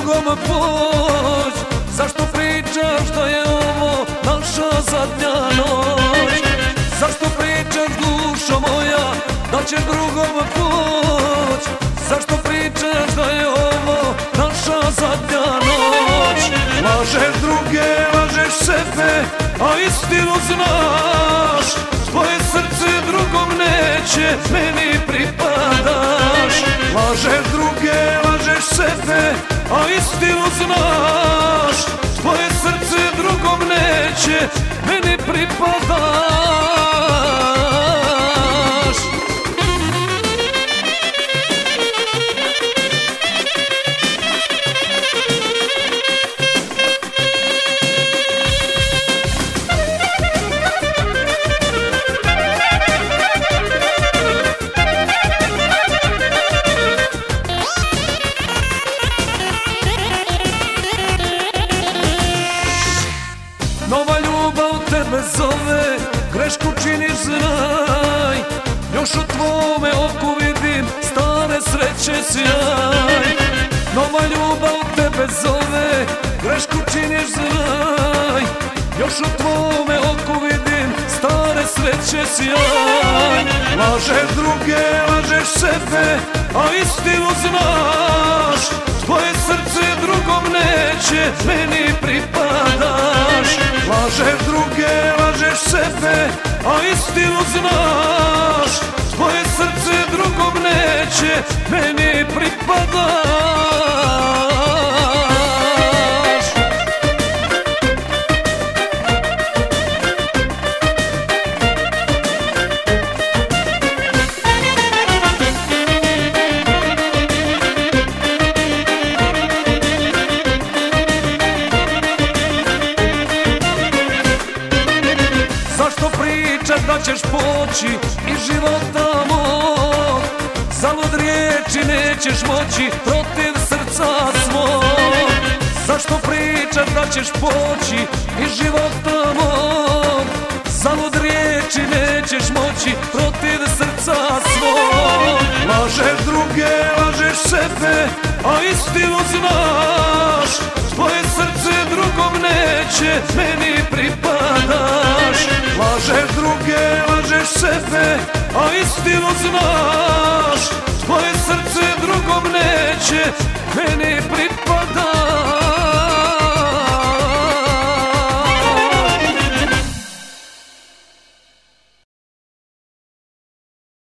drugom poć? Zašto pričaš da je ovo naša zadnja noć? Zašto pričaš, dušo moja, da ćeš drugom poć? Zašto pričaš da je ovo naša zadnja noć? Lažeš druge, lažeš sebe, a istinu znaš. Tvoje srce drugom neće, meni pripadaš. Lažeš druge, lažeš sebe, a istinu znaš. Tvoje srce drugom neće, meni pripadaš. Nova ljubav tebe zove, grešku činiš znaj. Još u tvome oku vidim stare sreće sjaj. Nova ljubav tebe zove, grešku činiš znaj. Još u tvome oku vidim stare sreće sjaj. Lažeš druge, lažeš sebe, a istinu znaš. Tvoje srce drugom neće, meni pripadaš. Lažeš druge, lažeš sebe, a istinu znaš. Tvoje srce drugom neće, meni pripadaš. Zašto pričaš da ćeš poći iz života mog? Zalud riječi nećeš moći protiv srca svog. Zašto pričaš da ćeš poći iz života mog? Zalud riječi nećeš moći protiv srca svog. Lažeš druge, lažeš sebe, a istinu znaš. Tvoje srce drugom neće, meni pripadaš. Lažeš druge, lažeš sebe, a istinu znaš. Tvoje srce drugom neće, meni pripadaš.